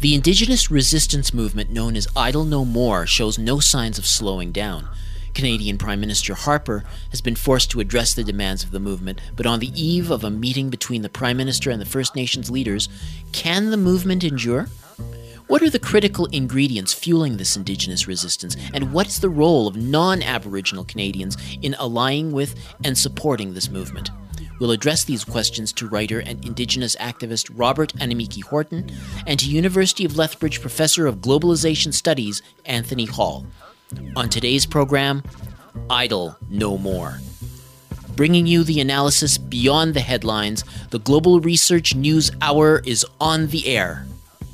The Indigenous resistance movement known as Idle No More shows no signs of slowing down. Canadian Prime Minister Harper has been forced to address the demands of the movement, but on the eve of a meeting between the Prime Minister and the First Nations leaders, can the movement endure? What are the critical ingredients fueling this Indigenous resistance, and what is the role of non-Aboriginal Canadians in allying with and supporting this movement? We'll address these questions to writer and Indigenous activist Robert Anamiki Horton and to University of Lethbridge Professor of Globalization Studies Anthony Hall. On today's program, Idle No More. Bringing you the analysis beyond the headlines, the Global Research News Hour is on the air.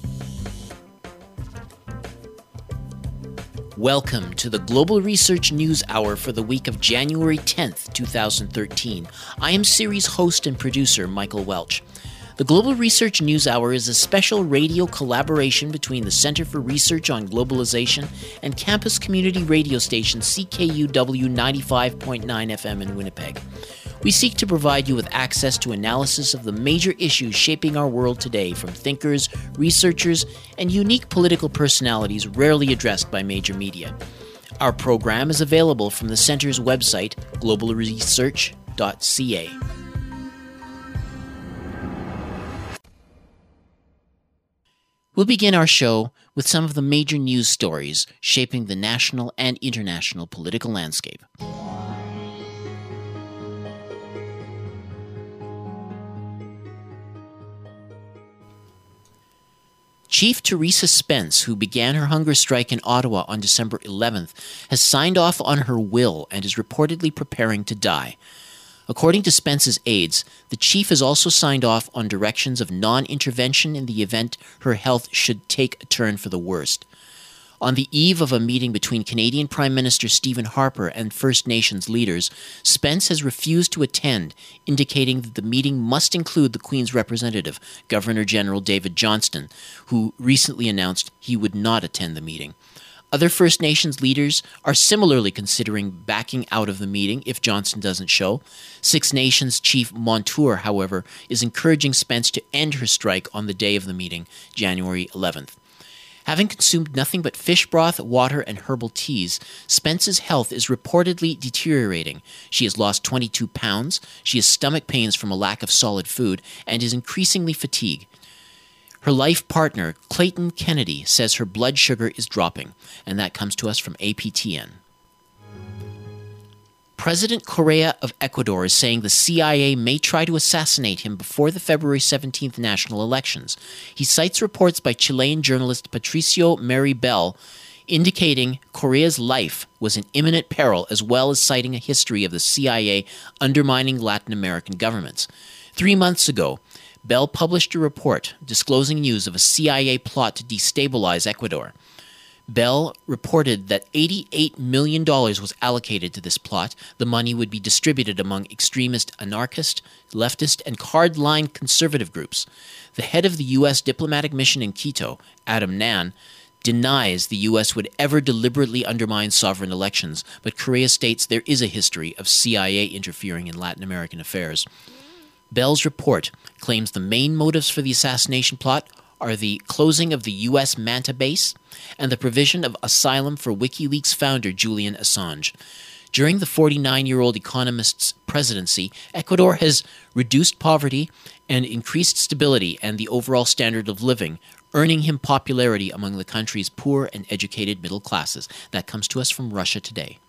Welcome to the Global Research News Hour for the week of January 10th, 2013. I am series host and producer Michael Welch. The Global Research News Hour is a special radio collaboration between the Center for Research on Globalization and campus community radio station CKUW 95.9 FM in Winnipeg. We seek to provide you with access to analysis of the major issues shaping our world today from thinkers, researchers, and unique political personalities rarely addressed by major media. Our program is available from the Center's website, globalresearch.ca. We'll begin our show with some of the major news stories shaping the national and international political landscape. Chief Teresa Spence, who began her hunger strike in Ottawa on December 11th, has signed off on her will and is reportedly preparing to die. According to Spence's aides, the chief has also signed off on directions of non-intervention in the event her health should take a turn for the worst. On the eve of a meeting between Canadian Prime Minister Stephen Harper and First Nations leaders, Spence has refused to attend, indicating that the meeting must include the Queen's representative, Governor-General David Johnston, who recently announced he would not attend the meeting. Other First Nations leaders are similarly considering backing out of the meeting if Johnston doesn't show. Six Nations Chief Montour, however, is encouraging Spence to end her strike on the day of the meeting, January 11th. Having consumed nothing but fish broth, water, and herbal teas, Spence's health is reportedly deteriorating. She has lost 22 pounds, she has stomach pains from a lack of solid food, and is increasingly fatigued. Her life partner, Clayton Kennedy, says her blood sugar is dropping, and that comes to us from APTN. President Correa of Ecuador is saying the CIA may try to assassinate him before the February 17th national elections. He cites reports by Chilean journalist Patricio Maribel indicating Correa's life was in imminent peril, as well as citing a history of the CIA undermining Latin American governments. 3 months ago, Bell published a report disclosing news of a CIA plot to destabilize Ecuador. Bell reported that $88 million was allocated to this plot. The money would be distributed among extremist anarchist, leftist, and card-line conservative groups. The head of the U.S. diplomatic mission in Quito, Adam Nan, denies the U.S. would ever deliberately undermine sovereign elections, but Correa states there is a history of CIA interfering in Latin American affairs. Bell's report claims the main motives for the assassination plot are the closing of the U.S. Manta base and the provision of asylum for WikiLeaks founder Julian Assange. During the 49-year-old economist's presidency, Ecuador has reduced poverty and increased stability and the overall standard of living, earning him popularity among the country's poor and educated middle classes. That comes to us from Russia Today.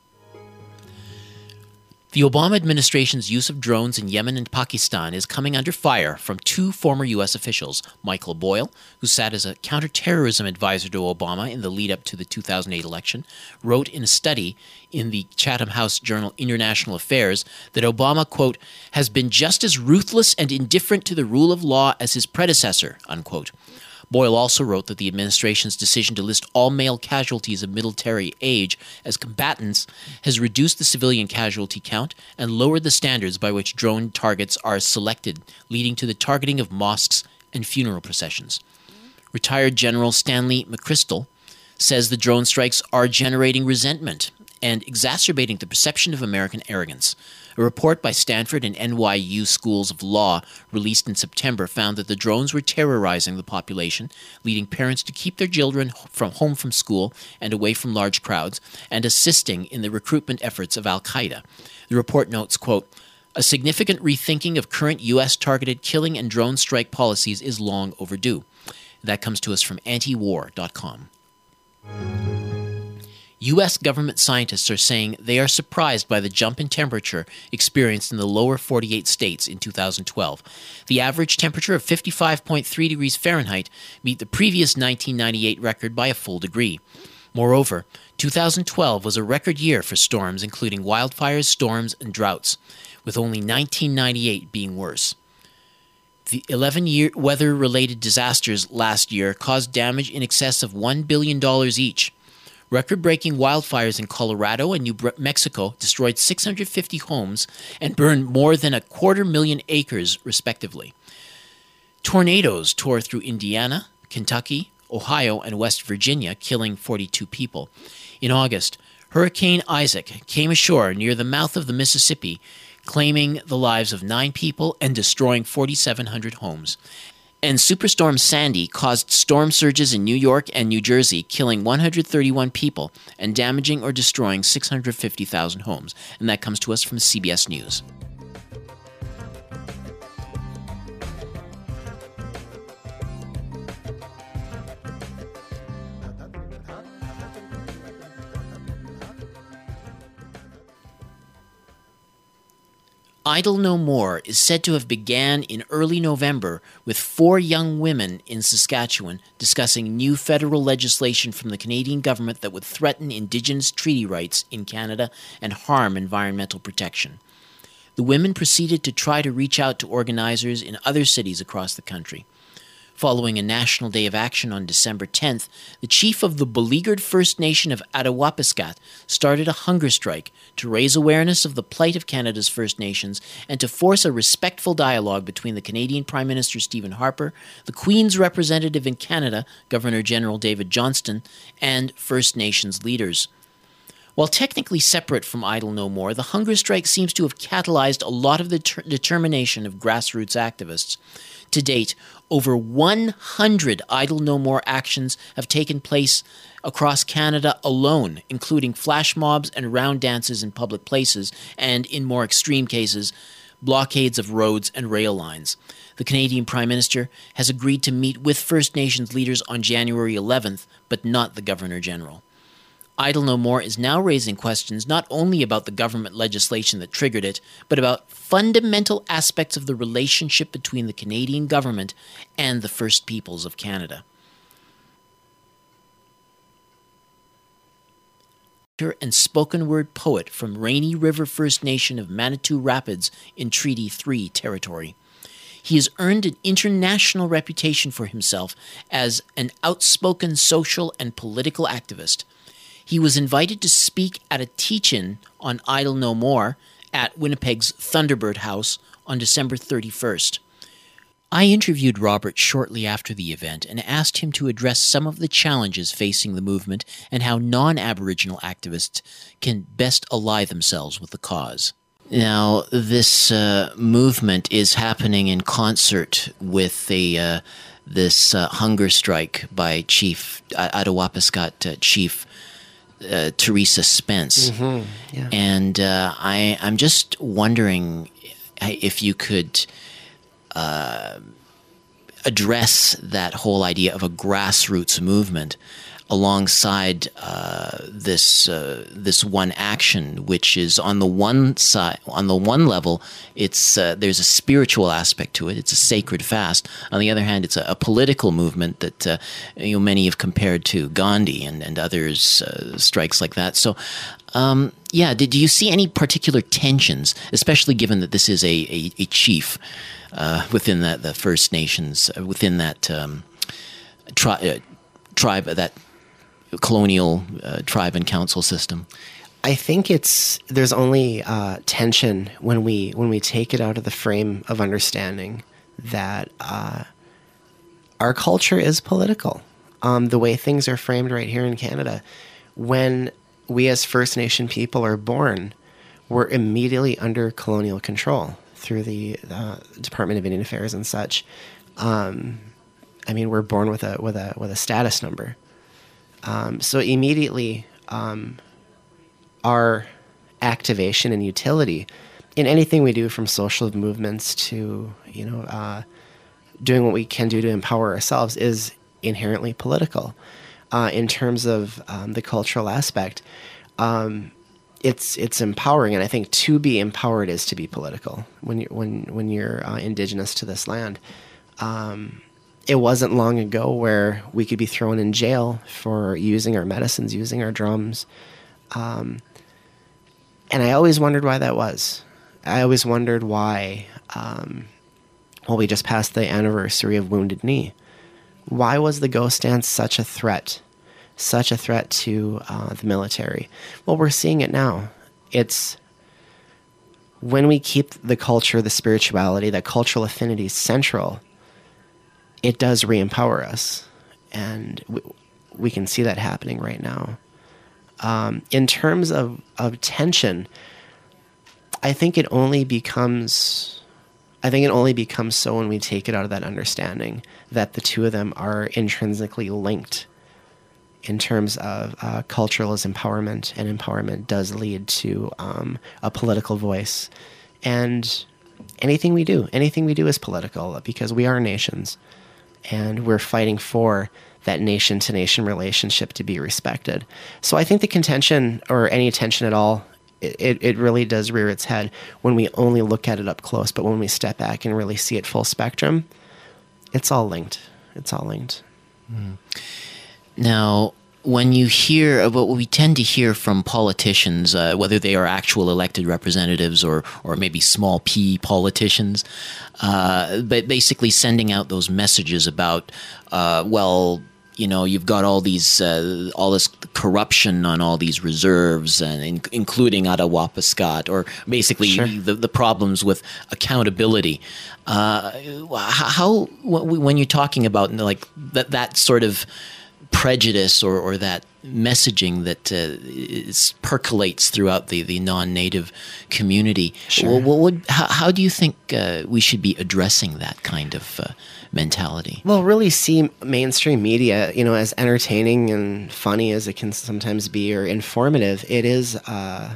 The Obama administration's use of drones in Yemen and Pakistan is coming under fire from two former U.S. officials. Michael Boyle, who sat as a counterterrorism advisor to Obama in the lead-up to the 2008 election, wrote in a study in the Chatham House journal International Affairs that Obama, quote, has been just as ruthless and indifferent to the rule of law as his predecessor, unquote. Boyle also wrote that the administration's decision to list all male casualties of military age as combatants has reduced the civilian casualty count and lowered the standards by which drone targets are selected, leading to the targeting of mosques and funeral processions. Retired General Stanley McChrystal says the drone strikes are generating resentment and exacerbating the perception of American arrogance. A report by Stanford and NYU schools of law released in September found that the drones were terrorizing the population, leading parents to keep their children home from school and away from large crowds, and assisting in the recruitment efforts of al-Qaeda. The report notes, quote, "A significant rethinking of current U.S. targeted killing and drone strike policies is long overdue." That comes to us from antiwar.com. U.S. government scientists are saying they are surprised by the jump in temperature experienced in the lower 48 states in 2012. The average temperature of 55.3 degrees Fahrenheit beat the previous 1998 record by a full degree. Moreover, 2012 was a record year for storms, including wildfires, storms, and droughts, with only 1998 being worse. The 11 weather-related disasters last year caused damage in excess of $1 billion each. Record-breaking wildfires in Colorado and New Mexico destroyed 650 homes and burned more than 250,000 acres, respectively. Tornadoes tore through Indiana, Kentucky, Ohio, and West Virginia, killing 42 people. In August, Hurricane Isaac came ashore near the mouth of the Mississippi, claiming the lives of 9 people and destroying 4,700 homes. And Superstorm Sandy caused storm surges in New York and New Jersey, killing 131 people and damaging or destroying 650,000 homes. And that comes to us from CBS News. Idle No More is said to have began in early November with 4 young women in Saskatchewan discussing new federal legislation from the Canadian government that would threaten Indigenous treaty rights in Canada and harm environmental protection. The women proceeded to try to reach out to organizers in other cities across the country. Following a National Day of Action on December 10th, the chief of the beleaguered First Nation of Attawapiskat started a hunger strike to raise awareness of the plight of Canada's First Nations and to force a respectful dialogue between the Canadian Prime Minister Stephen Harper, the Queen's representative in Canada, Governor-General David Johnston, and First Nations leaders. While technically separate from Idle No More, the hunger strike seems to have catalyzed a lot of the determination of grassroots activists. To date, over 100 Idle No More actions have taken place across Canada alone, including flash mobs and round dances in public places, and in more extreme cases, blockades of roads and rail lines. The Canadian Prime Minister has agreed to meet with First Nations leaders on January 11th, but not the Governor-General. Idle No More is now raising questions not only about the government legislation that triggered it, but about fundamental aspects of the relationship between the Canadian government and the First Peoples of Canada. And spoken word poet from Rainy River First Nation of Manitou Rapids in Treaty 3 territory. He has earned an international reputation for himself as an outspoken social and political activist. He was invited to speak at a teach-in on Idle No More at Winnipeg's Thunderbird House on December 31st. I interviewed Robert shortly after the event and asked him to address some of the challenges facing the movement and how non-Aboriginal activists can best ally themselves with the cause. Now, this movement is happening in concert with this hunger strike by Attawapiskat Chief Teresa Spence. Mm-hmm. Yeah. And I'm just wondering if you could address that whole idea of a grassroots movement alongside this one action, which is on the one level, it's there's a spiritual aspect to it. It's a sacred fast. On the other hand, it's a political movement that many have compared to Gandhi and others strikes like that. So, do you see any particular tensions, especially given that this is a chief within the First Nations, within that tribe, that colonial tribe and council system? I think there's only tension when we take it out of the frame of understanding that our culture is political. The way things are framed right here in Canada, when we as First Nation people are born, we're immediately under colonial control through the Department of Indian Affairs and such. I mean, we're born with a status number. So immediately, our activation and utility in anything we do, from social movements to doing what we can do to empower ourselves, is inherently political. In terms of the cultural aspect, it's empowering, and I think to be empowered is to be political. When you're indigenous to this land. It wasn't long ago where we could be thrown in jail for using our medicines, using our drums. And I always wondered why that was. I always wondered why, we just passed the anniversary of Wounded Knee. Why was the ghost dance such a threat to the military? Well, we're seeing it now. It's when we keep the culture, the spirituality, that cultural affinity central, it does re-empower us, and we can see that happening right now. In terms of tension, I think it only becomes so when we take it out of that understanding that the two of them are intrinsically linked. In terms of cultural is empowerment, and empowerment does lead to a political voice, and anything we do is political, because we are nations. And we're fighting for that nation-to-nation relationship to be respected. So I think the contention, or any tension at all, it really does rear its head when we only look at it up close. But when we step back and really see it full spectrum, it's all linked. It's all linked. Now, when you hear what we tend to hear from politicians, whether they are actual elected representatives or maybe small p politicians, but basically sending out those messages about, you've got all this corruption on all these reserves, and including Attawapiskat, or basically Sure. the problems with accountability. How when you're talking about like that sort of prejudice or that messaging that percolates throughout the non-native community, Sure. how do you think we should be addressing that kind of mentality? Well, really see mainstream media, as entertaining and funny as it can sometimes be, or informative. It is an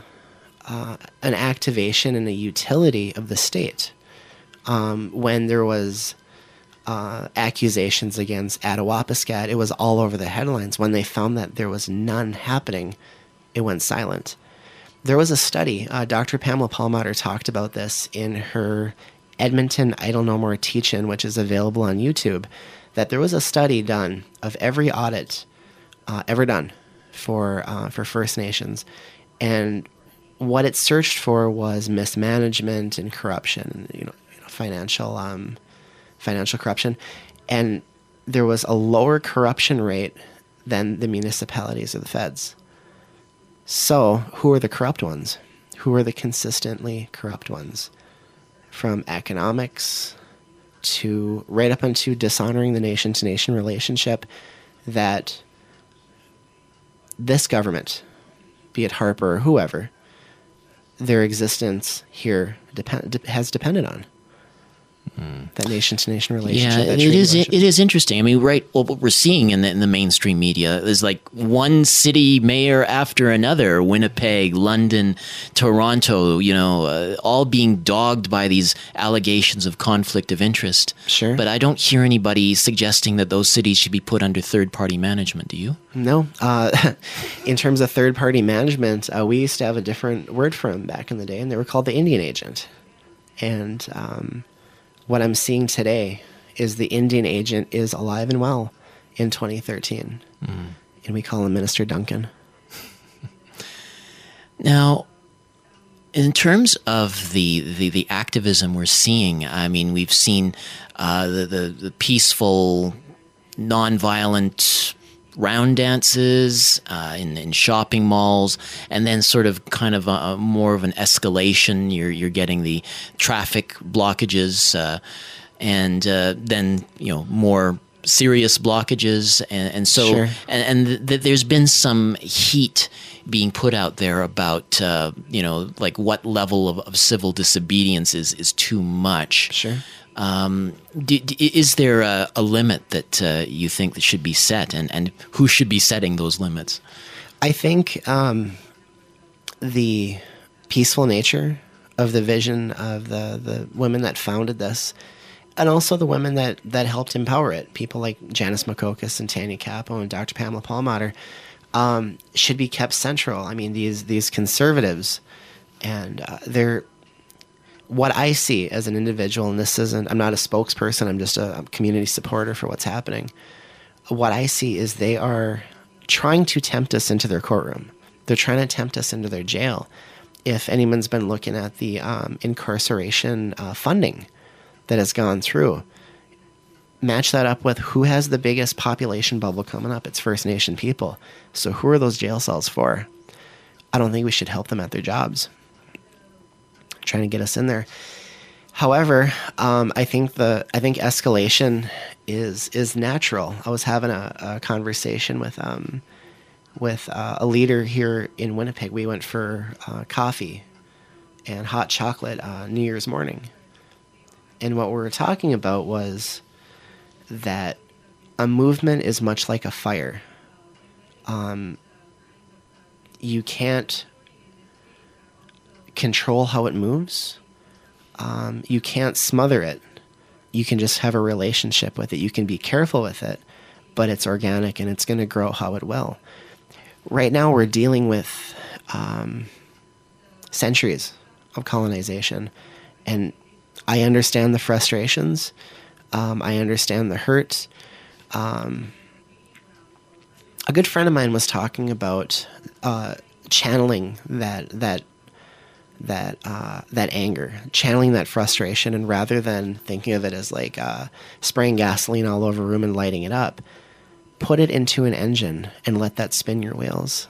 activation and a utility of the state. When there was accusations against Attawapiskat, it was all over the headlines. When they found that there was none happening, it went silent. There was a study, Dr. Pamela Palmater talked about this in her Edmonton Idle No More teach-in, which is available on YouTube, that there was a study done of every audit ever done for First Nations, and what it searched for was mismanagement and corruption, financial corruption, and there was a lower corruption rate than the municipalities or the feds. So, who are the corrupt ones? Who are the consistently corrupt ones? From economics to right up into dishonoring the nation-to-nation relationship that this government, be it Harper or whoever, their existence here has depended on. That nation-to-nation relationship. Yeah, it is interesting. I mean, what we're seeing in the mainstream media is like one city mayor after another, Winnipeg, London, Toronto, all being dogged by these allegations of conflict of interest. Sure. But I don't hear anybody suggesting that those cities should be put under third-party management. Do you? No. In terms of third-party management, we used to have a different word for them back in the day, and they were called the Indian agent. And what I'm seeing today is the Indian agent is alive and well in 2013. And we call him Minister Duncan. Now, in terms of the activism we're seeing, I mean, we've seen the peaceful, nonviolent round dances in shopping malls, and then sort of kind of more of an escalation. You're getting the traffic blockages, and then more serious blockages, and so Sure. there's been some heat being put out there about like what level of civil disobedience is too much. Sure. Is there a limit that you think that should be set, and who should be setting those limits? I think the peaceful nature of the vision of the women that founded this, and also the women that helped empower it, people like Janice Makokis and Tanya Capo and Dr. Pamela Perlmutter, should be kept central. I mean, these conservatives, and they're what I see as an individual, and this isn't, I'm not a spokesperson, I'm just a community supporter for what's happening. What I see is they are trying to tempt us into their courtroom. They're trying to tempt us into their jail. If anyone's been looking at the incarceration funding that has gone through, match that up with who has the biggest population bubble coming up. It's First Nation people. So who are those jail cells for? I don't think we should help them at their jobs. Trying to get us in there. However, I think escalation is natural. I was having a conversation with a leader here in Winnipeg. We went for coffee and hot chocolate New Year's morning. And what we were talking about was that a movement is much like a fire. You can't control how it moves. You can't smother it. You can just have a relationship with it. You can be careful with it, but it's organic and it's going to grow how it will. Right now we're dealing with centuries of colonization, and I understand the frustrations. I understand the hurt. A good friend of mine was talking about channeling that anger, channeling that frustration, and rather than thinking of it as like spraying gasoline all over a room and lighting it up, put it into an engine and let that spin your wheels.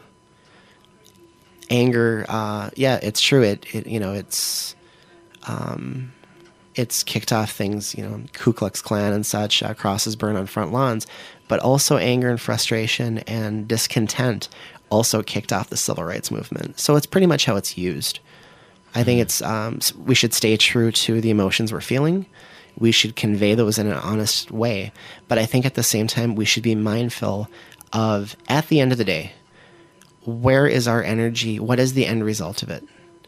Anger, yeah, it's true. It's kicked off things, Ku Klux Klan and such, crosses burn on front lawns, but also anger and frustration and discontent also kicked off the civil rights movement. So it's pretty much how it's used. I think we should stay true to the emotions we're feeling. We should convey those in an honest way. But I think at the same time, we should be mindful of, at the end of the day, where is our energy? What is the end result of it?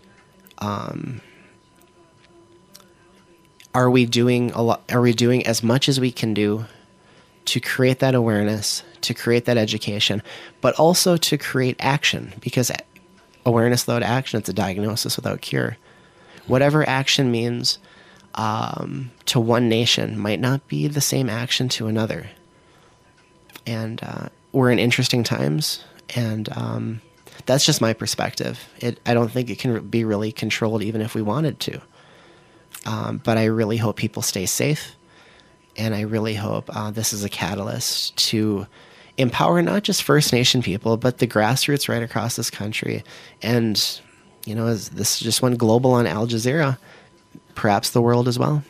Are we doing as much as we can do to create that awareness, to create that education, but also to create action? Because awareness without action, it's a diagnosis without cure. Whatever action means to one nation might not be the same action to another. And we're in interesting times, and that's just my perspective. I don't think it can be really controlled even if we wanted to. But I really hope people stay safe, and I really hope this is a catalyst to empower not just First Nation people, but the grassroots right across this country. And, as this just went global on Al Jazeera, perhaps the world as well.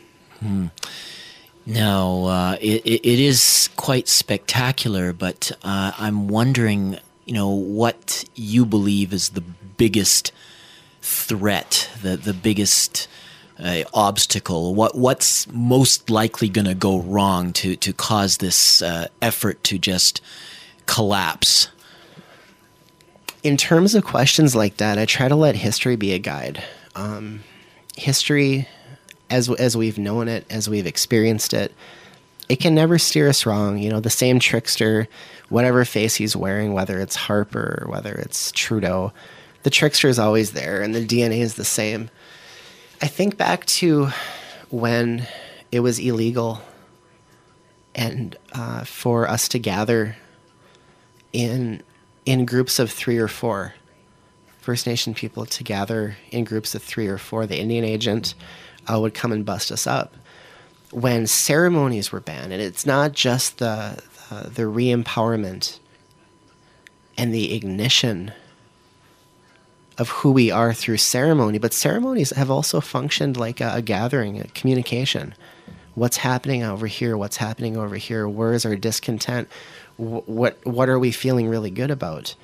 Now, it is quite spectacular, but I'm wondering, what you believe is the biggest threat, the biggest obstacle, what's most likely going to go wrong to cause this effort to just collapse? In terms of questions like that, I try to let history be a guide. History, as we've known it, as we've experienced it, it can never steer us wrong. The same trickster, whatever face he's wearing, whether it's Harper, whether it's Trudeau, the trickster is always there, and the DNA is the same. I think back to when it was illegal and for us to gather in groups of 3 or 4, First Nation people to gather in groups of 3 or 4. The Indian agent would come and bust us up. When ceremonies were banned, and it's not just the re-empowerment and the ignition of who we are through ceremony, but ceremonies have also functioned like a gathering, a communication. What's happening over here? What's happening over here? Where is our discontent? What are we feeling really good about?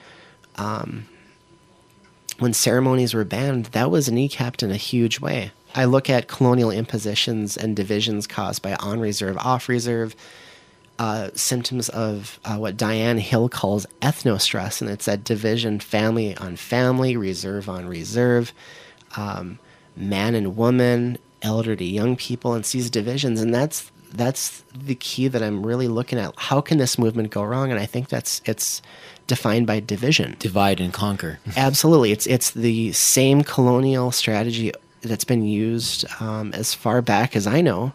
When ceremonies were banned, that was kneecapped in a huge way. I look at colonial impositions and divisions caused by on reserve, off reserve, symptoms of what Diane Hill calls ethnostress, and it's that division, family on family, reserve on reserve, man and woman, elder to young people, and these divisions, and that's the key that I'm really looking at. How can this movement go wrong? And I think it's defined by division. Divide and conquer. Absolutely. It's the same colonial strategy that's been used as far back as I know.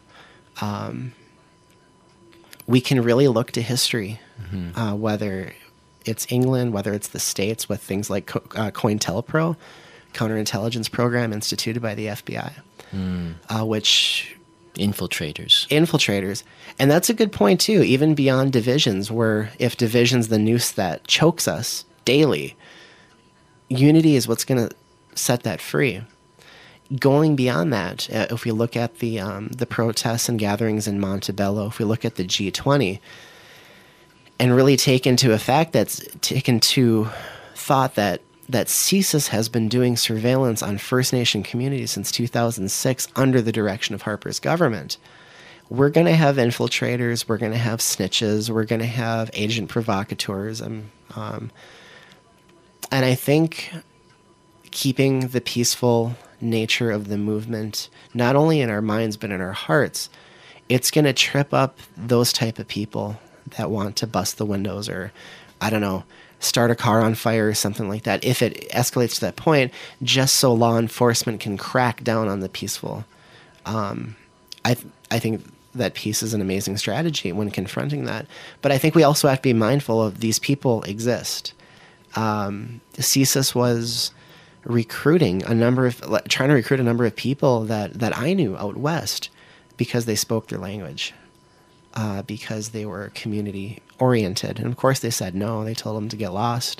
We can really look to history, whether it's England, whether it's the States, with things like COINTELPRO, counterintelligence program instituted by the FBI, which... Infiltrators. And that's a good point, too, even beyond divisions, where if division's the noose that chokes us daily, unity is what's going to set that free. Going beyond that, if we look at the protests and gatherings in Montebello, if we look at the G20, and really take into thought that CSIS has been doing surveillance on First Nation communities since 2006 under the direction of Harper's government. We're going to have infiltrators, we're going to have snitches, we're going to have agent provocateurs. And I think keeping the peaceful nature of the movement, not only in our minds but in our hearts, it's going to trip up those type of people that want to bust the windows or, I don't know, start a car on fire or something like that, if it escalates to that point, just so law enforcement can crack down on the peaceful. I think that peace is an amazing strategy when confronting that. But I think we also have to be mindful of these people exist. CSIS was trying to recruit a number of people that I knew out west because they spoke their language. Because they were community oriented. And of course they said no. They told them to get lost.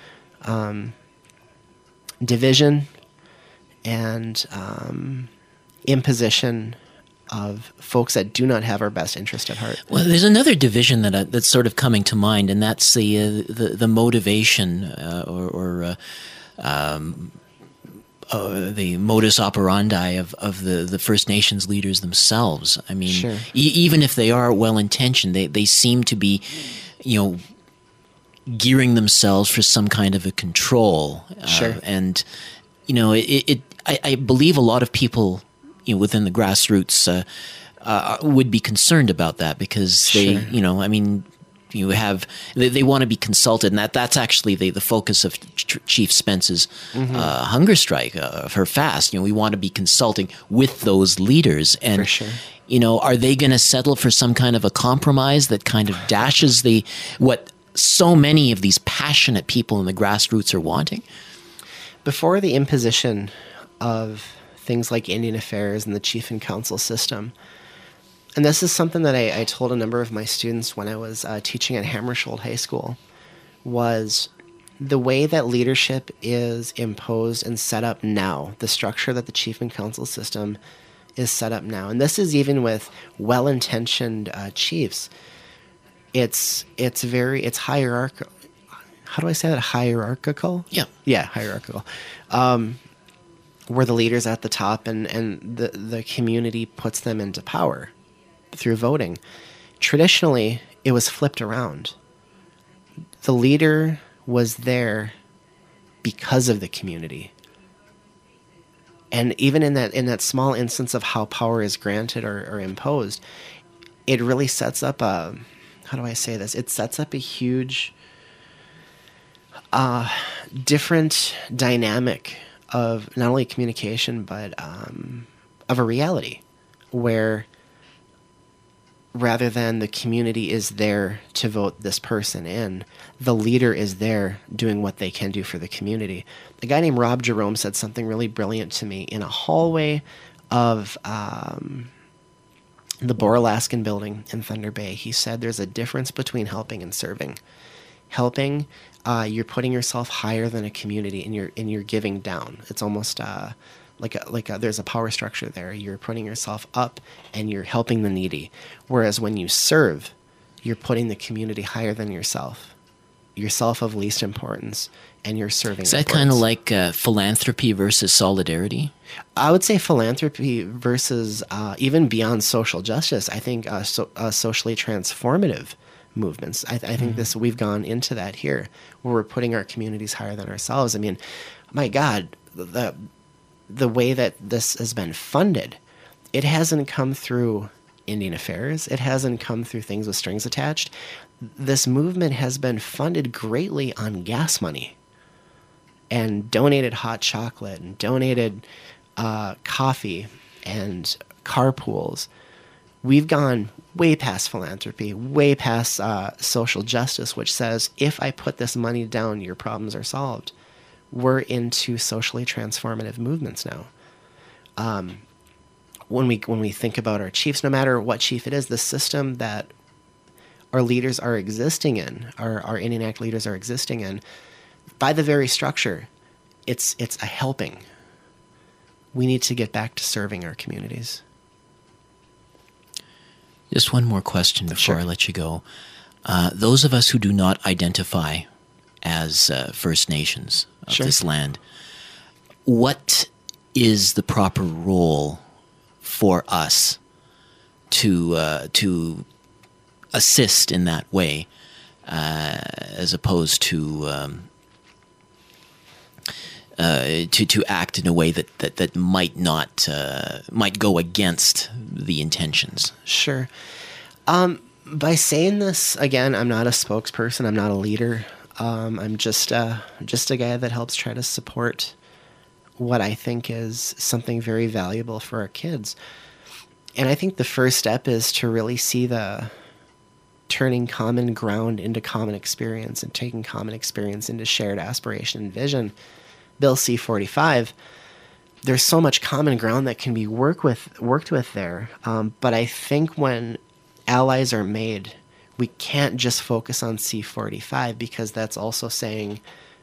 Division and imposition of folks that do not have our best interest at heart. Well, there's another division that's sort of coming to mind, and that's the motivation the modus operandi of the First Nations leaders themselves. I mean, sure. Even if they are well-intentioned, they seem to be, gearing themselves for some kind of a control. Sure. And, I believe a lot of people, within the grassroots would be concerned about that because they, sure. they want to be consulted, and that's actually the focus of Chief Spence's hunger strike, of her fast. We want to be consulting with those leaders, and for sure. Are they going to settle for some kind of a compromise that kind of dashes what so many of these passionate people in the grassroots are wanting? Before the imposition of things like Indian Affairs and the Chief and Council system, and this is something that I told a number of my students when I was teaching at Hammersholt High School, was the way that leadership is imposed and set up now, the structure that the Chief and Council system is set up now. And this is even with well-intentioned chiefs. It's hierarchical. How do I say that? Hierarchical? Yeah. Yeah, hierarchical. Where the leader's at the top and the community puts them into power through voting. Traditionally, it was flipped around. The leader was there because of the community. And even in that small instance of how power is granted or imposed, it really sets up how do I say this? It sets up a huge different dynamic of not only communication, but of a reality where rather than the community is there to vote this person in, the leader is there doing what they can do for the community. A guy named Rob Jerome said something really brilliant to me in a hallway of the Boralaskan building in Thunder Bay. He said there's a difference between helping and serving. Helping, you're putting yourself higher than a community and you're giving down. It's almost there's a power structure there. You're putting yourself up and you're helping the needy. Whereas when you serve, you're putting the community higher than yourself of least importance, and you're serving. Is that kind of like philanthropy versus solidarity? I would say philanthropy versus even beyond social justice. I think socially transformative movements. I think we've gone into that here, where we're putting our communities higher than ourselves. I mean, my God, the way that this has been funded, it hasn't come through Indian Affairs. It hasn't come through things with strings attached. This movement has been funded greatly on gas money, and donated hot chocolate, and donated coffee, and carpools. We've gone way past philanthropy, way past social justice, which says, if I put this money down, your problems are solved. We're into socially transformative movements now. When we think about our chiefs, no matter what chief it is, the system that our leaders are existing in, our Indian Act leaders are existing in, by the very structure, it's a helping. We need to get back to serving our communities. Just one more question before I let you go. Those of us who do not identify as First Nations of this land, what is the proper role for us to assist in that way, as opposed to act in a way that might go against the intentions? Sure. By saying this, again, I'm not a spokesperson. I'm not a leader. I'm just a guy that helps try to support what I think is something very valuable for our kids. And I think the first step is to really see the turning common ground into common experience, and taking common experience into shared aspiration and vision. Bill C-45, there's so much common ground that can be worked with there. But I think when allies are made, we can't just focus on C-45, because that's also saying,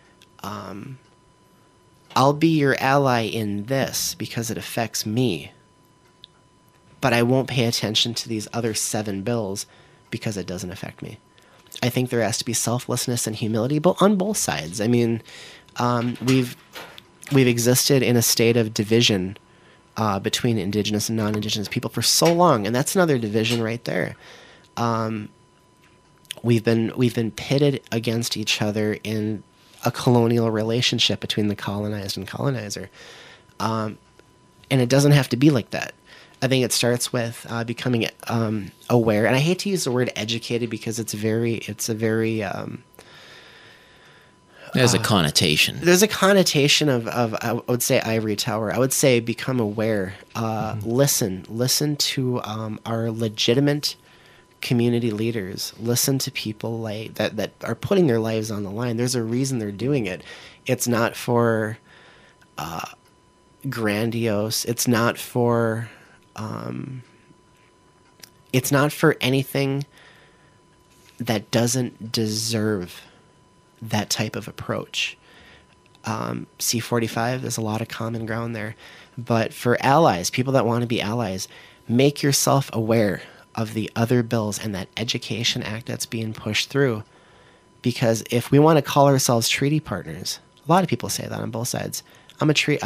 I'll be your ally in this because it affects me, but I won't pay attention to these other 7 bills because it doesn't affect me. I think there has to be selflessness and humility, but on both sides. I mean, we've existed in a state of division between Indigenous and non-Indigenous people for so long, and that's another division right there. We've been pitted against each other in a colonial relationship between the colonized and colonizer, and it doesn't have to be like that. I think it starts with becoming aware, and I hate to use the word educated because it's a very there's a connotation. There's a connotation of I would say ivory tower. I would say become aware. Listen to our legitimate community leaders. Listen to people like that are putting their lives on the line. There's a reason they're doing it. It's not for grandiose. It's not for anything that doesn't deserve that type of approach. C-45, there's a lot of common ground there. But for allies, people that want to be allies, make yourself aware of the other bills and that Education Act that's being pushed through. Because if we want to call ourselves treaty partners, a lot of people say that on both sides. I'm a treaty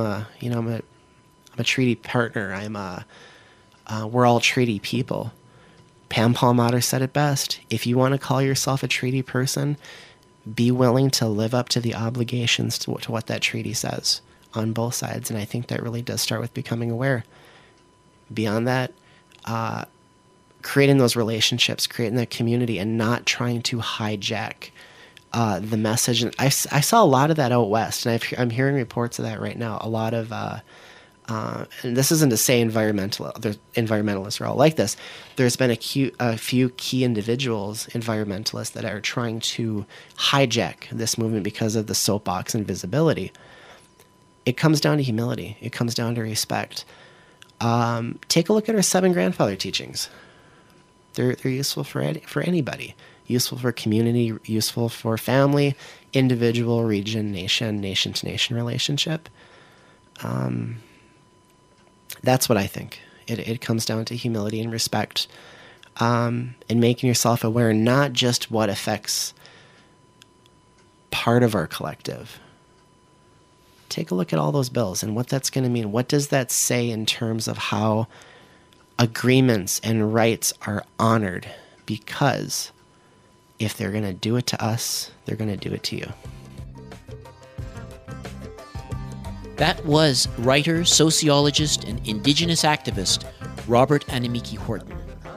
partner. We're all treaty people. Pam Palmater said it best. If you want to call yourself a treaty person, be willing to live up to the obligations to what that treaty says on both sides. And I think that really does start with becoming aware. Beyond that, creating those relationships, creating that community, and not trying to hijack the message. And I saw a lot of that out west, and I'm hearing reports of that right now. A lot of, and this isn't to say environmentalists are all like this. There's been a few key individuals, environmentalists, that are trying to hijack this movement because of the soapbox and visibility. It comes down to humility. It comes down to respect. Take a look at our 7 grandfather teachings. They're useful for anybody. Useful for community, useful for family, individual, region, nation to nation relationship. That's what I think. It comes down to humility and respect, and making yourself aware not just what affects part of our collective. Take a look at all those bills and what that's going to mean. What does that say in terms of how agreements and rights are honored? Because if they're going to do it to us, they're going to do it to you. That was writer, sociologist, and Indigenous activist Robert Annemiki Horton.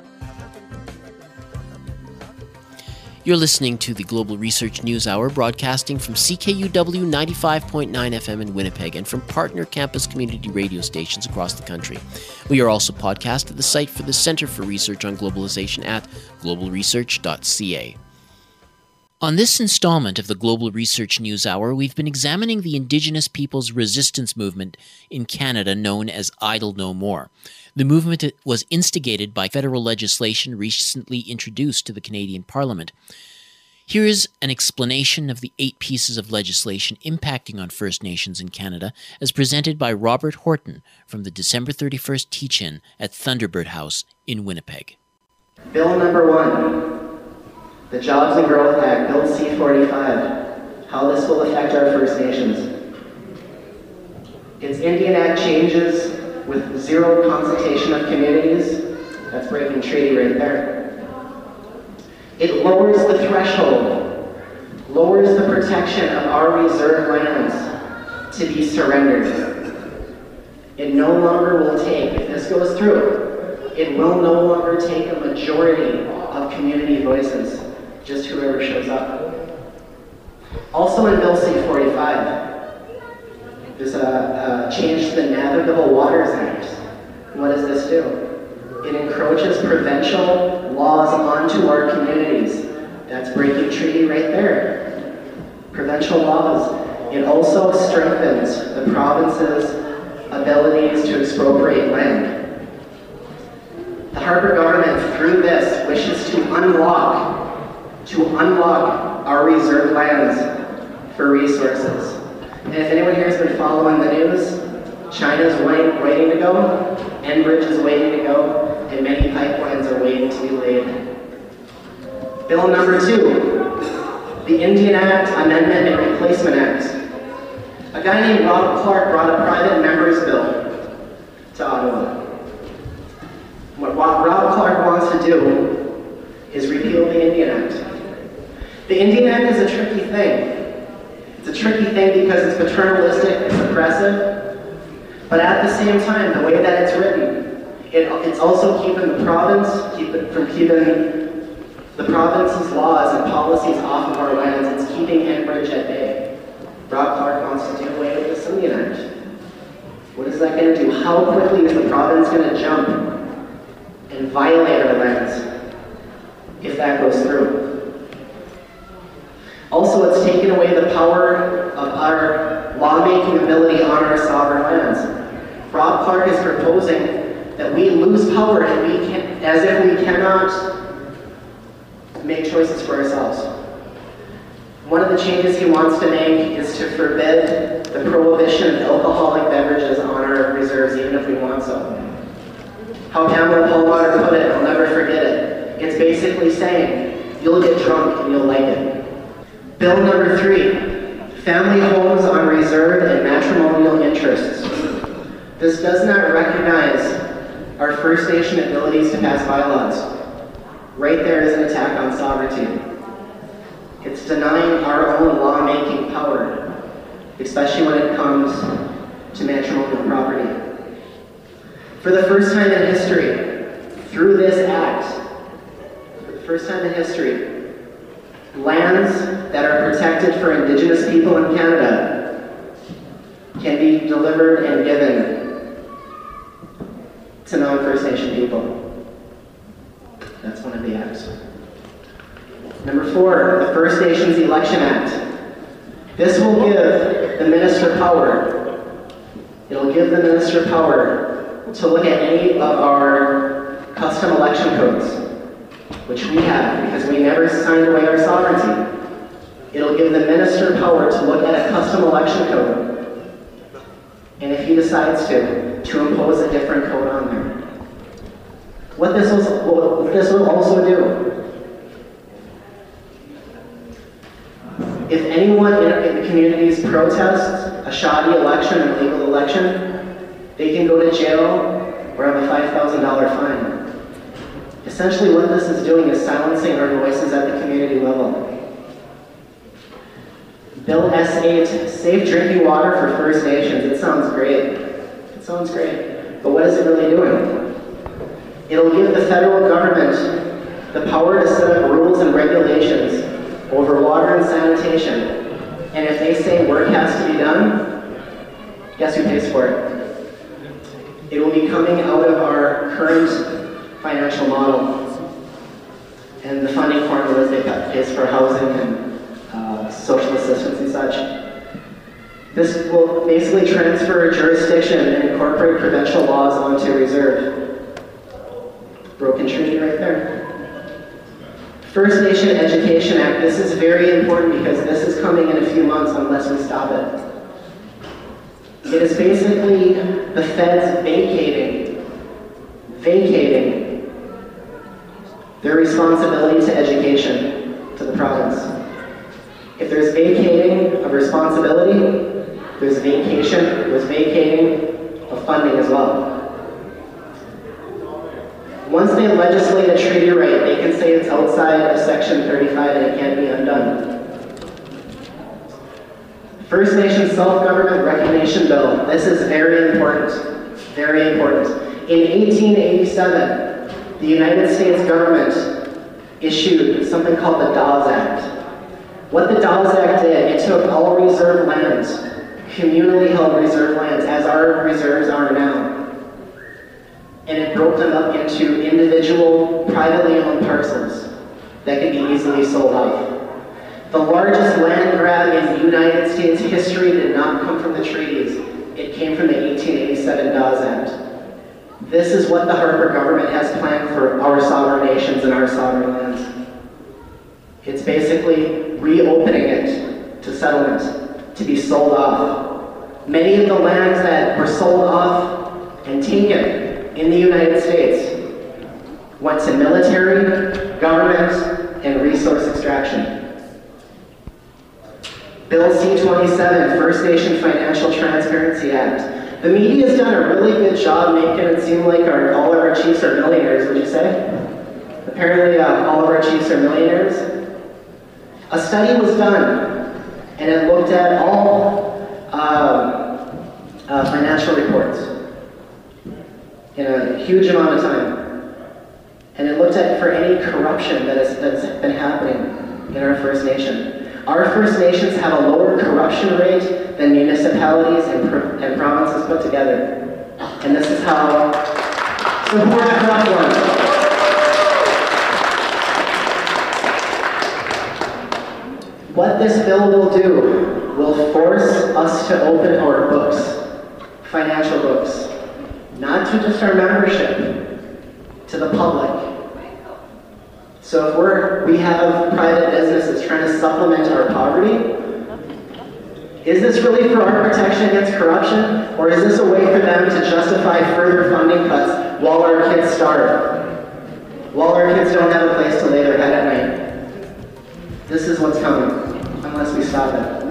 You're listening to the Global Research News Hour, broadcasting from CKUW 95.9 FM in Winnipeg and from partner campus community radio stations across the country. We are also podcast at the site for the Centre for Research on Globalization at globalresearch.ca. On this installment of the Global Research News Hour, we've been examining the Indigenous people's resistance movement in Canada known as Idle No More. The movement was instigated by federal legislation recently introduced to the Canadian Parliament. Here is an explanation of the 8 pieces of legislation impacting on First Nations in Canada, as presented by Robert Horton from the December 31st teach-in at Thunderbird House in Winnipeg. Bill number 1, the Jobs and Growth Act, Bill C-45, how this will affect our First Nations. Its Indian Act changes with zero consultation of communities. That's breaking treaty right there. It lowers the threshold, lowers the protection of our reserve lands to be surrendered. It no longer will take, if this goes through, it will no longer take a majority of community voices, just whoever shows up. Also in Bill C-45, there's a change to the Navigable Waters Act. What does this do? It encroaches provincial laws onto our communities. That's breaking treaty right there. Provincial laws. It also strengthens the province's abilities to expropriate land. The Harper government, through this, wishes to unlock our reserve lands for resources. And if anyone here has been following the news, China's waiting to go, Enbridge is waiting to go, and many pipelines are waiting to be laid. Bill number 2, the Indian Act Amendment and Replacement Act. A guy named Rob Clark brought a private member's bill to Ottawa. What Rob Clark wants to do is repeal the Indian Act. The Indian Act is a tricky thing. It's a tricky thing because it's paternalistic, it's oppressive, but at the same time, the way that it's written, it's also keeping the province, keeping the province's laws and policies off of our lands. It's keeping Enbridge at bay. Rob Clark wants to do away with this Indian Act. What is that going to do? How quickly is the province going to jump and violate our lands if that goes through? Also, it's taken away the power of our lawmaking ability on our sovereign lands. Rob Clark is proposing that we lose power and as if we cannot make choices for ourselves. One of the changes he wants to make is to forbid the prohibition of alcoholic beverages on our reserves, even if we want so. How Pamela Paulwater put it, I'll never forget it. It's basically saying, you'll get drunk and you'll like it. Bill number 3, family homes on reserve and matrimonial interests. This does not recognize our First Nation abilities to pass bylaws. Right there is an attack on sovereignty. It's denying our own lawmaking power, especially when it comes to matrimonial property. For the first time in history, through this act, for the first time in history, lands that are protected for Indigenous people in Canada can be delivered and given to non-First Nation people. That's one of the acts. Number 4, the First Nations Election Act. This will give the minister power. It'll give the minister power to look at any of our custom election codes, which we have because we never signed away our sovereignty. It'll give the minister power to look at a custom election code and if he decides to impose a different code on there. What this will also do, if anyone in the communities protests a shoddy election, an illegal election, they can go to jail or have a $5,000 fine. Essentially what this is doing is silencing our voices at the community level. Bill S8, safe drinking water for First Nations. It sounds great. It sounds great. But what is it really doing? It'll give the federal government the power to set up rules and regulations over water and sanitation. And if they say work has to be done, guess who pays for it? It will be coming out of our current financial model and the funding formulas they pays for housing and social assistance and such. This will basically transfer jurisdiction and incorporate provincial laws onto reserve. Broken treaty right there. First Nation Education Act. This is very important because this is coming in a few months unless we stop it. It is basically the feds vacating their responsibility to education to the province. If there's vacating of responsibility, there's vacating of funding as well. Once they legislate a treaty right, they can say it's outside of Section 35 and it can't be undone. First Nation Self-Government Recognition Bill. This is very important. Very important. In 1887, the United States government issued something called the Dawes Act. What the Dawes Act did, it took all reserve lands, communally held reserve lands, as our reserves are now, and it broke them up into individual, privately owned parcels that could be easily sold off. The largest land grab in United States history did not come from the treaties. It came from the 1887 Dawes Act. This is what the Harper government has planned for our sovereign nations and our sovereign lands. It's basically reopening it to settlement, to be sold off. Many of the lands that were sold off and taken in the United States went to military, government, and resource extraction. Bill C-27, First Nation Financial Transparency Act. The media has done a really good job making it seem like all of our chiefs are millionaires, would you say? Apparently all of our chiefs are millionaires. A study was done, and it looked at all financial reports in a huge amount of time. And it looked at for any corruption that's been happening in our First Nation. Our First Nations have a lower corruption rate than municipalities and provinces put together. And this is how support the corrupt ones. What this bill will do will force us to open our books, financial books, not to just our membership, to the public. So if we have private businesses trying to supplement our poverty, is this really for our protection against corruption, or is this a way for them to justify further funding cuts while our kids starve, while our kids don't have a place to lay their head at night? This is what's coming, unless we stop it.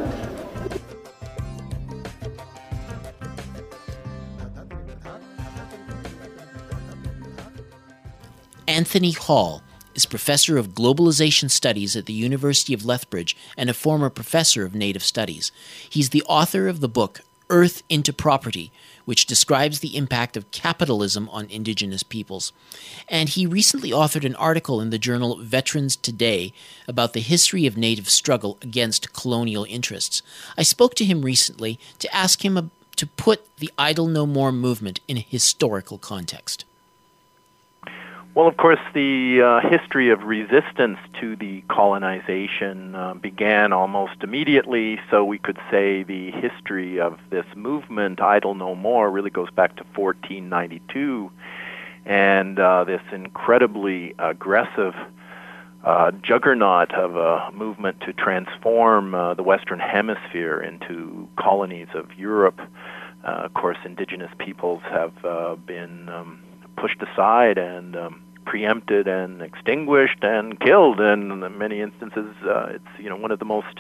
Anthony Hall is Professor of Globalization Studies at the University of Lethbridge and a former Professor of Native Studies. He's the author of the book Earth into Property, which describes the impact of capitalism on Indigenous peoples. And he recently authored an article in the journal Veterans Today about the history of Native struggle against colonial interests. I spoke to him recently to ask him to put the Idle No More movement in a historical context. Well, of course, the history of resistance to the colonization began almost immediately, so we could say the history of this movement, Idle No More, really goes back to 1492, and this incredibly aggressive juggernaut of a movement to transform the Western Hemisphere into colonies of Europe Of course, Indigenous peoples have been pushed aside and preempted and extinguished and killed, and in many instances it's one of the most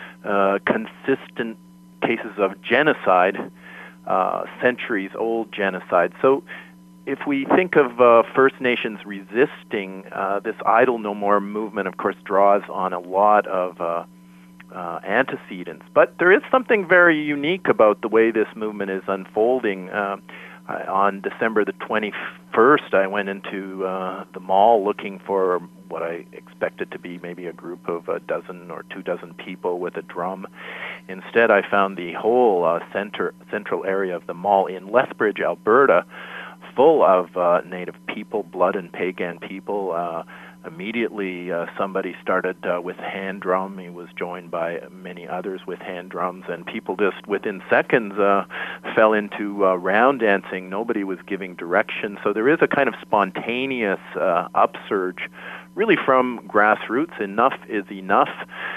consistent cases of genocide, centuries-old genocide. So if we think of First Nations resisting, this Idle No More movement, of course, draws on a lot of antecedents. But there is something very unique about the way this movement is unfolding. On December the 21st, I went into the mall looking for what I expected to be maybe a group of a dozen or 24 people with a drum. Instead, I found the whole central area of the mall in Lethbridge, Alberta, full of Native people, Blood and Pagan people. Immediately, somebody started with hand drum. He was joined by many others with hand drums, and people just within seconds fell into round dancing. Nobody was giving direction. So there is a kind of spontaneous upsurge, really from grassroots. Enough is enough.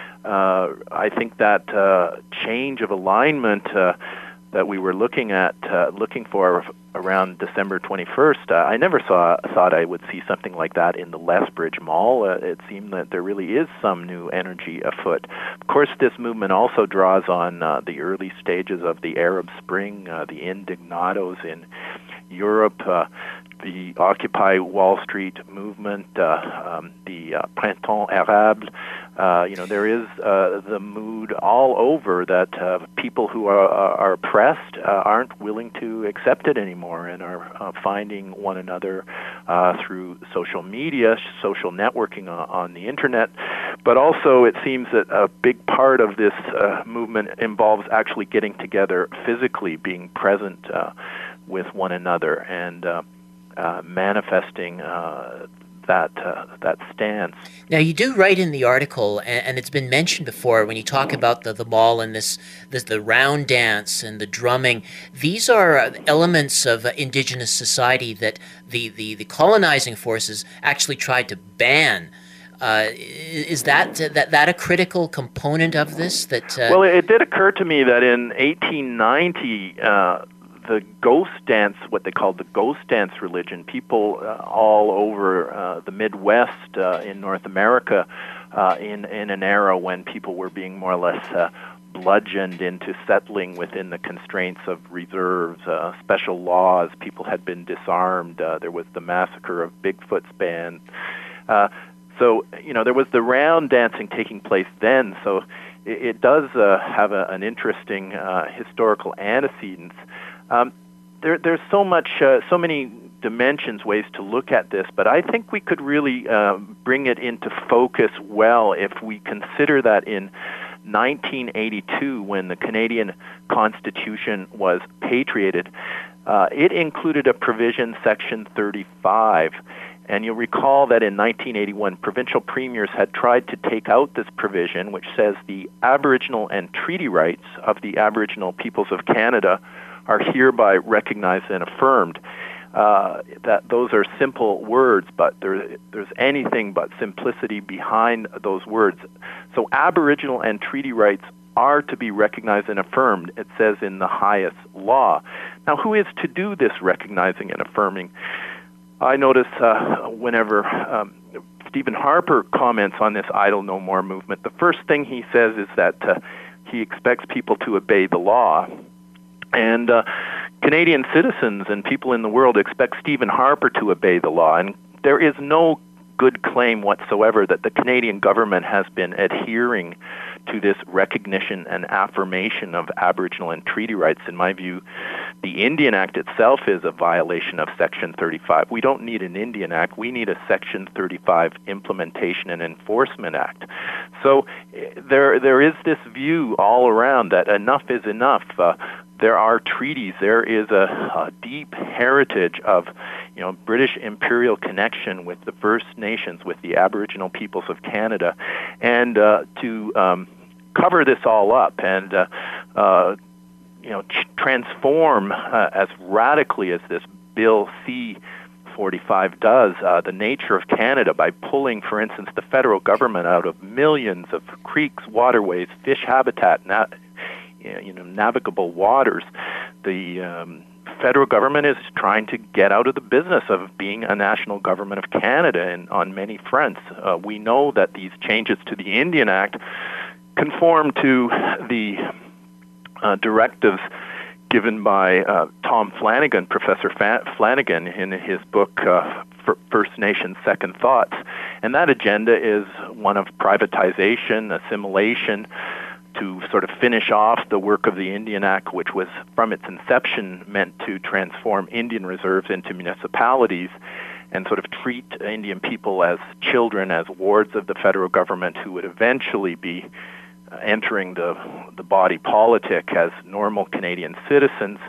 I think that change of alignment that we were looking for around December 21st, I never thought I would see something like that in the Lethbridge Mall. It seemed that there really is some new energy afoot. Of course, this movement also draws on the early stages of the Arab Spring, the Indignados in Europe, the Occupy Wall Street movement, the Printemps Arabe. There is the mood all over that people who are oppressed aren't willing to accept it anymore and are finding one another through social media, social networking on the internet. But also it seems that a big part of this movement involves actually getting together physically, being present with one another and manifesting that stance. Now, you do write in the article, and it's been mentioned before when you talk about the mall and the round dance and the drumming. These are elements of Indigenous society that the colonizing forces actually tried to ban. Is that a critical component of this? Well, it did occur to me that in 1890. The ghost dance, what they called the ghost dance religion, people all over the Midwest in North America in an era when people were being more or less bludgeoned into settling within the constraints of reserves, special laws. People had been disarmed. There was the massacre of Bigfoot's band. So, there was the round dancing taking place then. So it does have an interesting historical antecedents. There's so many dimensions, ways to look at this, but I think we could really bring it into focus well if we consider that in 1982, when the Canadian Constitution was patriated, it included a provision, Section 35, and you'll recall that in 1981, provincial premiers had tried to take out this provision, which says the Aboriginal and treaty rights of the Aboriginal peoples of Canada are hereby recognized and affirmed. That those are simple words, but there's anything but simplicity behind those words. So Aboriginal and treaty rights are to be recognized and affirmed, it says in the highest law. Now, who is to do this recognizing and affirming? I notice whenever Stephen Harper comments on this Idle No More movement, the first thing he says is that he expects people to obey the law. And Canadian citizens and people in the world expect Stephen Harper to obey the law. And there is no good claim whatsoever that the Canadian government has been adhering to this recognition and affirmation of Aboriginal and treaty rights. In my view, the Indian Act itself is a violation of Section 35. We don't need an Indian Act. We need a Section 35 Implementation and Enforcement Act. So there is this view all around that enough is enough. There are treaties. There is a deep heritage of, British imperial connection with the First Nations, with the Aboriginal peoples of Canada, and to cover this all up and transform as radically as this Bill C-45 does the nature of Canada by pulling, for instance, the federal government out of millions of creeks, waterways, fish habitat, navigable waters, the federal government is trying to get out of the business of being a national government of Canada on many fronts. We know that these changes to the Indian Act conform to the directives given by Tom Flanagan, Professor Flanagan, in his book First Nations Second Thoughts. And that agenda is one of privatization, assimilation, to sort of finish off the work of the Indian Act, which was from its inception meant to transform Indian reserves into municipalities and sort of treat Indian people as children, as wards of the federal government who would eventually be entering the body politic as normal Canadian citizens.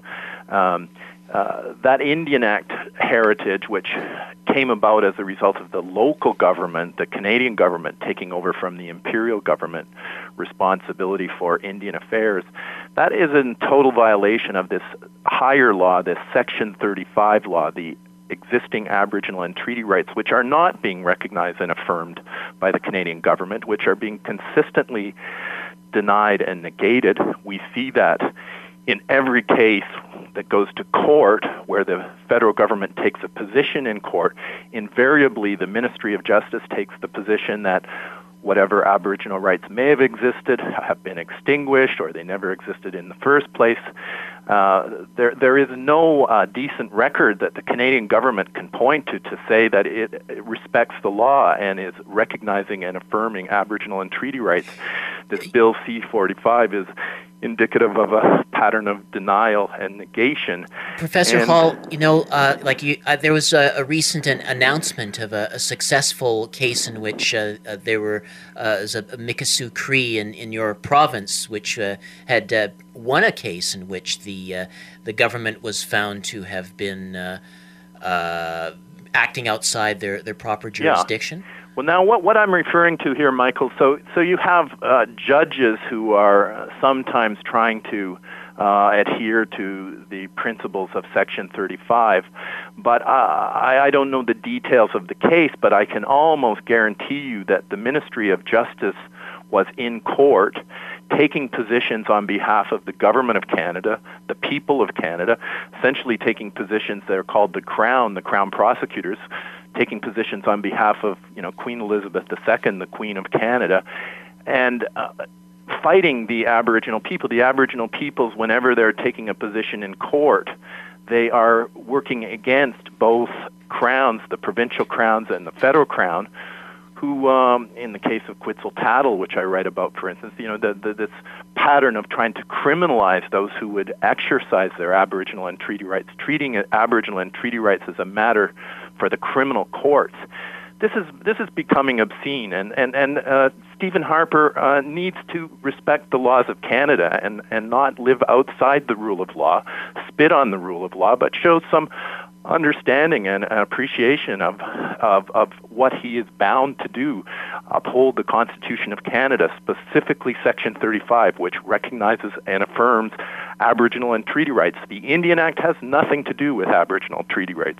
That Indian Act heritage, which came about as a result of the local government, the Canadian government taking over from the imperial government responsibility for Indian affairs, that is in total violation of this higher law, this Section 35 law, the existing Aboriginal and treaty rights, which are not being recognized and affirmed by the Canadian government, which are being consistently denied and negated. We see that in every case that goes to court where the federal government takes a position in court. Invariably, the Ministry of Justice takes the position that whatever Aboriginal rights may have existed have been extinguished, or they never existed in the first place. There is no decent record that the Canadian government can point to say that it respects the law and is recognizing and affirming Aboriginal and treaty rights. This Bill C-45 is indicative of a pattern of denial and negation. Professor Hall, there was a recent announcement of a successful case in which there was a Mikisew Cree in your province, which had won a case in which the government was found to have been acting outside their proper jurisdiction. Yeah. Well, now what I'm referring to here, Michael, so you have judges who are sometimes trying to adhere to the principles of Section 35, but I don't know the details of the case, but I can almost guarantee you that the Ministry of Justice was in court taking positions on behalf of the government of Canada, the people of Canada, essentially taking positions that are called the Crown prosecutors, taking positions on behalf of, Queen Elizabeth II, the Queen of Canada, and fighting the Aboriginal people. The Aboriginal peoples, whenever they're taking a position in court, they are working against both crowns, the provincial crowns and the federal crown, who, in the case of Quetzalcoatl, which I write about, for instance, this pattern of trying to criminalize those who would exercise their Aboriginal and treaty rights, treating Aboriginal and treaty rights as a matter for the criminal courts. This is becoming obscene, and Stephen Harper needs to respect the laws of Canada and not live outside the rule of law, spit on the rule of law, but show some understanding and appreciation of what he is bound to do, uphold the Constitution of Canada, specifically Section 35, which recognizes and affirms Aboriginal and treaty rights. The Indian Act has nothing to do with Aboriginal treaty rights.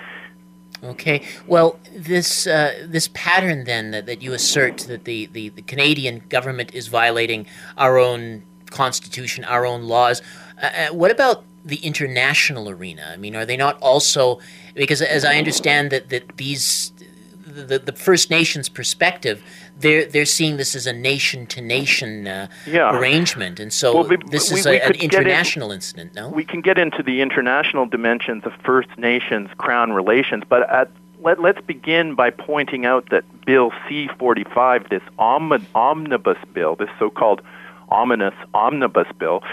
Okay. Well, this pattern then that you assert that the Canadian government is violating our own Constitution, our own laws, what about the international arena? I mean, are they not also, because as I understand that these the First Nations perspective, they're seeing this as a nation-to-nation arrangement, and so this is an international incident, no? We can get into the international dimensions of First Nations-Crown relations, but let's begin by pointing out that Bill C-45, this omnibus bill, this so-called ominous omnibus bill,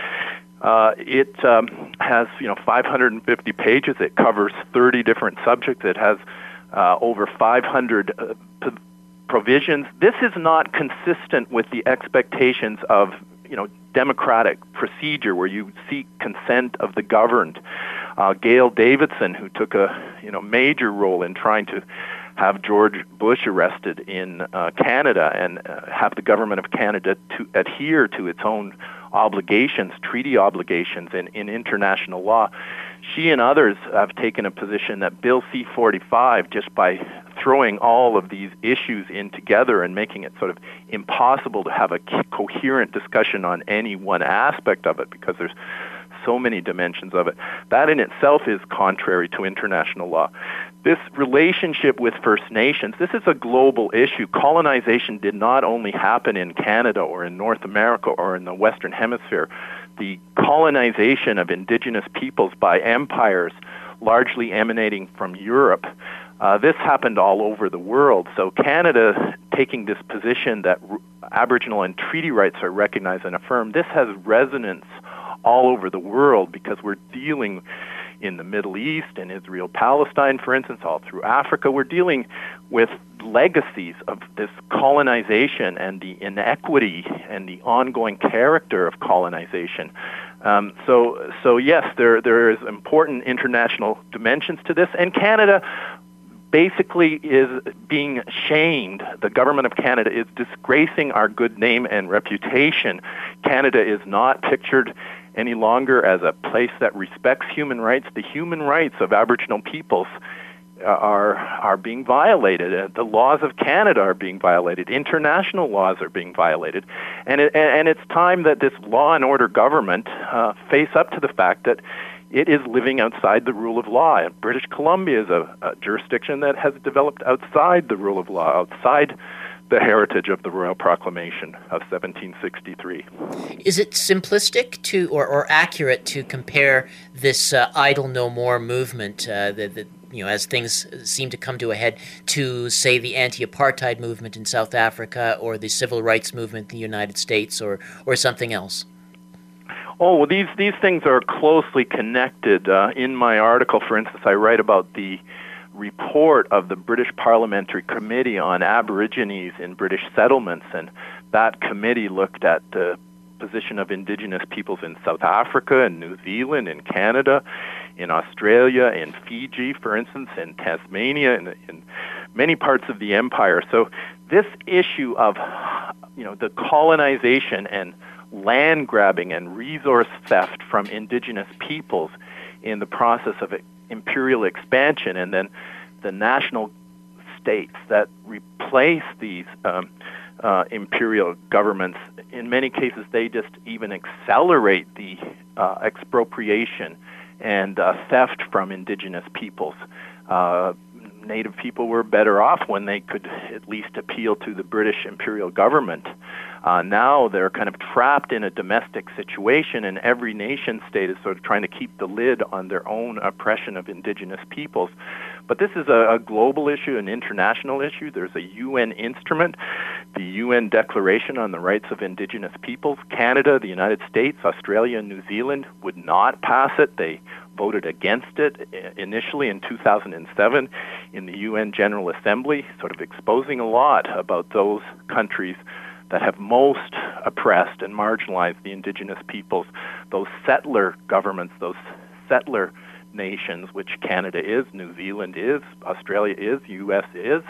it has 550 pages. It covers 30 different subjects. It has over 500 provisions. This is not consistent with the expectations of democratic procedure where you seek consent of the governed. Gail Davidson, who took a major role in trying to have George Bush arrested in Canada and have the government of Canada to adhere to its own obligations, treaty obligations in international law. She and others have taken a position that Bill C-45, just by throwing all of these issues in together and making it sort of impossible to have a coherent discussion on any one aspect of it because there's so many dimensions of it. That in itself is contrary to international law. This relationship with First Nations, this is a global issue. Colonization did not only happen in Canada or in North America or in the Western Hemisphere. The colonization of indigenous peoples by empires largely emanating from Europe, this happened all over the world. So Canada taking this position that Aboriginal and treaty rights are recognized and affirmed, this has resonance all over the world because we're dealing in the Middle East and Israel, Palestine, for instance, all through Africa. We're dealing with legacies of this colonization and the inequity and the ongoing character of colonization. So yes, there is important international dimensions to this, and Canada basically is being shamed. The government of Canada is disgracing our good name and reputation. Canada is not pictured any longer as a place that respects human rights. The human rights of Aboriginal peoples are being violated. The laws of Canada are being violated. International laws are being violated. And it's time that this law and order government face up to the fact that it is living outside the rule of law. And British Columbia is a jurisdiction that has developed outside the rule of law, outside the heritage of the Royal Proclamation of 1763. Is it simplistic to, or accurate to compare this Idle No More movement, as things seem to come to a head, to, say, the anti-apartheid movement in South Africa or the civil rights movement in the United States or something else? Oh, well, these things are closely connected. In my article, for instance, I write about the report of the British Parliamentary Committee on Aborigines in British settlements, and that committee looked at the position of Indigenous peoples in South Africa and New Zealand, in Canada, in Australia, in Fiji, for instance, in Tasmania, in many parts of the empire. So this issue of, the colonization and land grabbing and resource theft from Indigenous peoples in the process of imperial expansion, and then the national states that replace these imperial governments, in many cases they just even accelerate the expropriation and theft from Indigenous peoples. Native people were better off when they could at least appeal to the British imperial government. Now they're kind of trapped in a domestic situation, and every nation state is sort of trying to keep the lid on their own oppression of Indigenous peoples. But this is a global issue, an international issue. There's a UN instrument, the UN Declaration on the Rights of Indigenous Peoples. Canada, the United States, Australia, and New Zealand would not pass it. They voted against it initially in 2007 in the UN General Assembly, sort of exposing a lot about those countries that have most oppressed and marginalized the Indigenous peoples, those settler governments, those settler nations, which Canada is, New Zealand is, Australia is, U.S. is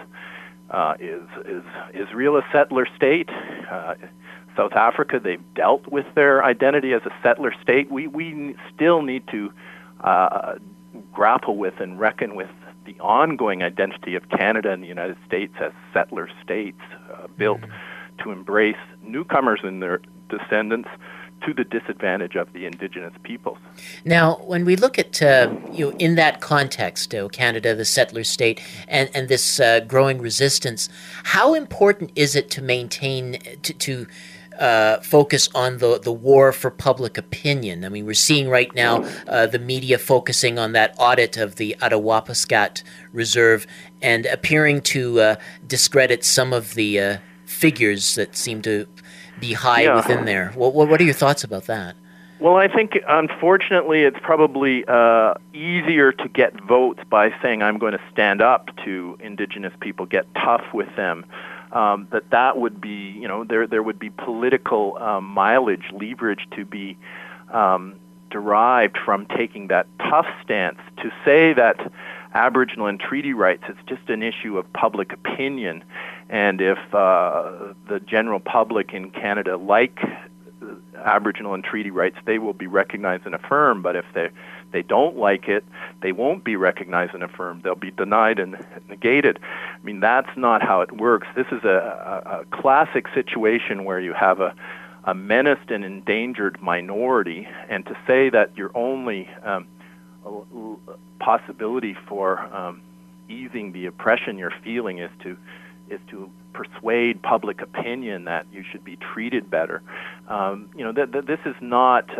Israel a settler state? South Africa, they've dealt with their identity as a settler state. We still need to grapple with and reckon with the ongoing identity of Canada and the United States as settler states built to embrace newcomers and their descendants to the disadvantage of the Indigenous peoples. Now, when we look at, in that context, Canada, the settler state, and this growing resistance, how important is it to maintain, to focus on the war for public opinion? I mean, we're seeing right now the media focusing on that audit of the Attawapiskat Reserve and appearing to discredit some of the figures that seem to be high within there. What are your thoughts about that? Well, I think, unfortunately, it's probably easier to get votes by saying, I'm going to stand up to Indigenous people, get tough with them. That would be, there would be political mileage, leverage to be derived from taking that tough stance. To say that Aboriginal and treaty rights is just an issue of public opinion, and if the general public in Canada like Aboriginal and treaty rights, they will be recognized and affirmed, but if they don't like it, they won't be recognized and affirmed. They'll be denied and negated. I mean, that's not how it works. This is a classic situation where you have a menaced and endangered minority, and to say that your only possibility for easing the oppression you're feeling is to persuade public opinion that you should be treated better. This is not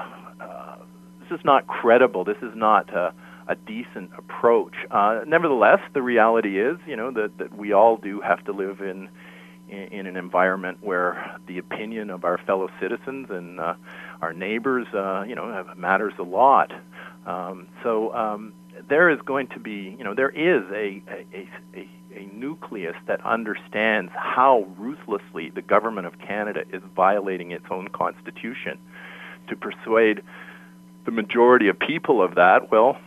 credible. This is not a decent approach. Nevertheless, the reality is, that we all do have to live in an environment where the opinion of our fellow citizens and our neighbors, matters a lot. There is going to be, there is a nucleus that understands how ruthlessly the government of Canada is violating its own constitution. To persuade the majority of people of that, well,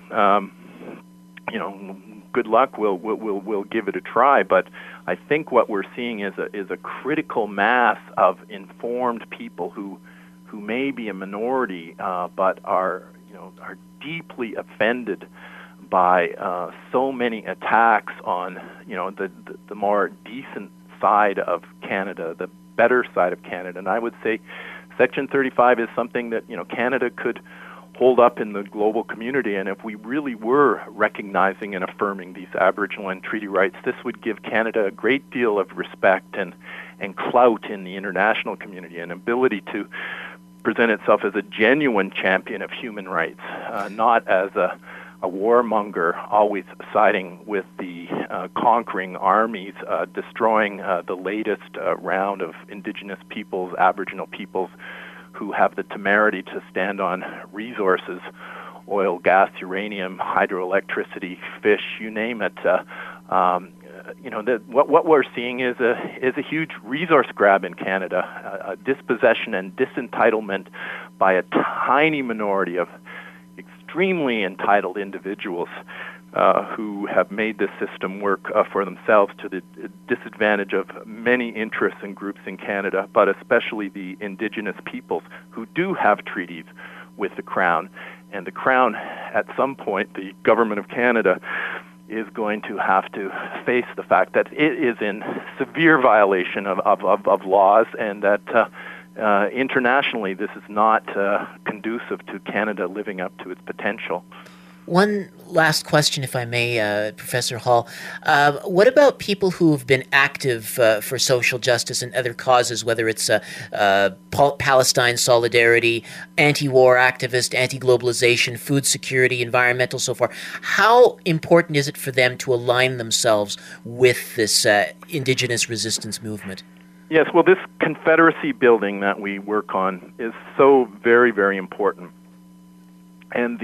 good luck. We'll give it a try. But I think what we're seeing is a critical mass of informed people who may be a minority, but are deeply offended by so many attacks on the more decent side of Canada, the better side of Canada. And I would say Section 35 is something that Canada could hold up in the global community. And if we really were recognizing and affirming these Aboriginal and treaty rights, this would give Canada a great deal of respect and clout in the international community, and ability to present itself as a genuine champion of human rights, not as a warmonger always siding with the conquering armies, destroying the latest round of Indigenous peoples, Aboriginal peoples, who have the temerity to stand on resources, oil, gas, uranium, hydroelectricity, fish, you name it. What we're seeing is a huge resource grab in Canada, a dispossession and disentitlement by a tiny minority of extremely entitled individuals who have made this system work for themselves to the disadvantage of many interests and groups in Canada, but especially the Indigenous peoples who do have treaties with the Crown. And the Crown, at some point, the Government of Canada, is going to have to face the fact that it is in severe violation of laws, and that internationally this is not conducive to Canada living up to its potential. One last question, if I may, Professor Hall. What about people who have been active for social justice and other causes, whether it's Palestine solidarity, anti-war activist, anti-globalization, food security, environmental, so forth? How important is it for them to align themselves with this Indigenous resistance movement? Yes, well, this confederacy building that we work on is so very, very important. And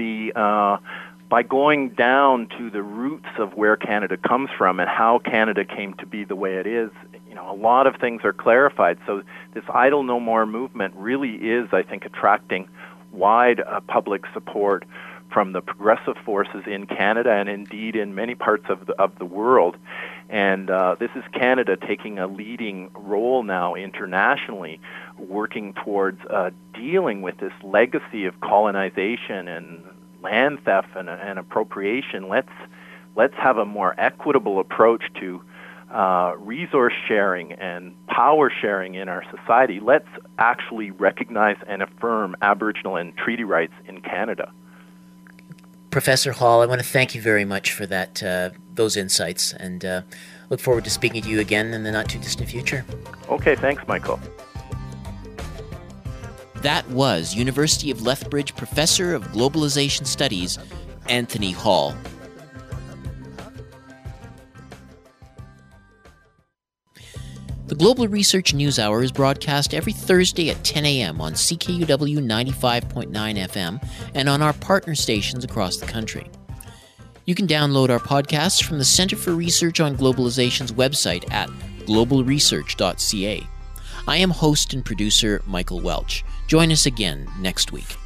by going down to the roots of where Canada comes from and how Canada came to be the way it is, a lot of things are clarified. So this Idle No More movement really is, I think, attracting wide public support from the progressive forces in Canada and indeed in many parts of the world. And this is Canada taking a leading role now internationally, working towards dealing with this legacy of colonization and land theft and appropriation. Let's have a more equitable approach to resource sharing and power sharing in our society. Let's actually recognize and affirm Aboriginal and treaty rights in Canada. Professor Hall, I want to thank you very much for those insights, and look forward to speaking to you again in the not-too-distant future. Okay, thanks, Michael. That was University of Lethbridge Professor of Globalization Studies, Anthony Hall. The Global Research News Hour is broadcast every Thursday at 10 a.m. on CKUW 95.9 FM and on our partner stations across the country. You can download our podcasts from the Centre for Research on Globalization's website at globalresearch.ca. I am host and producer Michael Welch. Join us again next week.